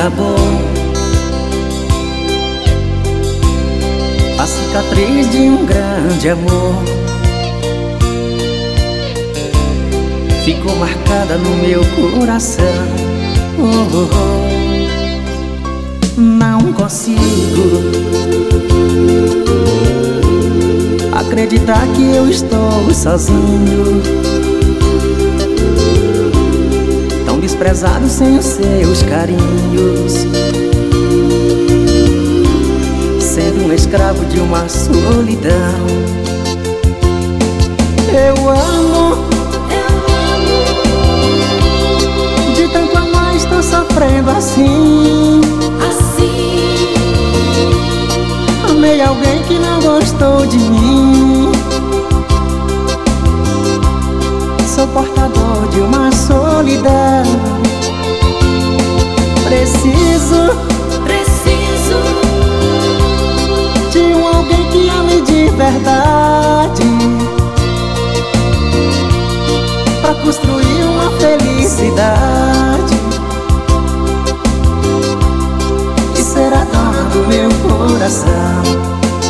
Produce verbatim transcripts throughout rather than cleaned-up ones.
acabou. A cicatriz de um grande amor ficou marcada no meu coração. Oh, oh, oh. Não consigo acreditar que eu estou sozinho, tão desprezado sem os seus carinhos, sendo um escravo de uma solidão. Eu amo, Eu amo, de tanto amar estou sofrendo assim. assim. Amei alguém que não gostou de mim. Sou portador de uma solidão. Preciso, Preciso de um alguém que ame de verdade, pra construir uma felicidade e ser a dona do meu coração.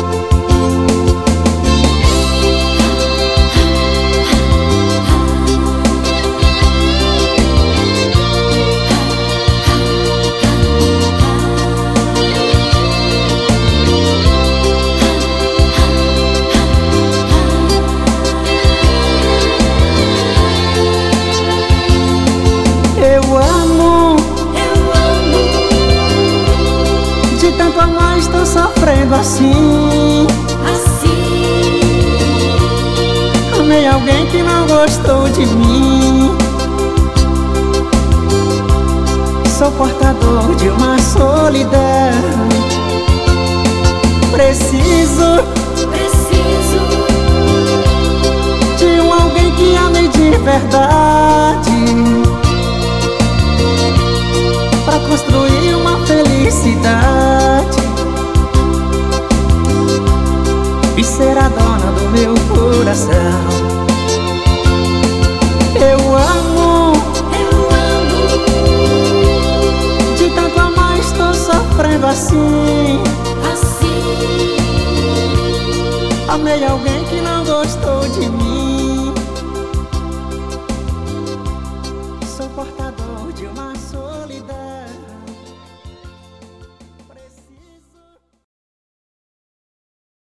Eu amo, Eu amo, de tanto amar estou sofrendo assim. assim. Amei alguém que não gostou de mim. Sou portador de uma solidão. Preciso Preciso de um alguém que ame de verdade, pra construir uma felicidade e ser a dona do meu coração. Eu amo, Eu amo, de tanto amar estou sofrendo assim. assim. Amei alguém que não gostou de mim. Sou portador de uma solidão.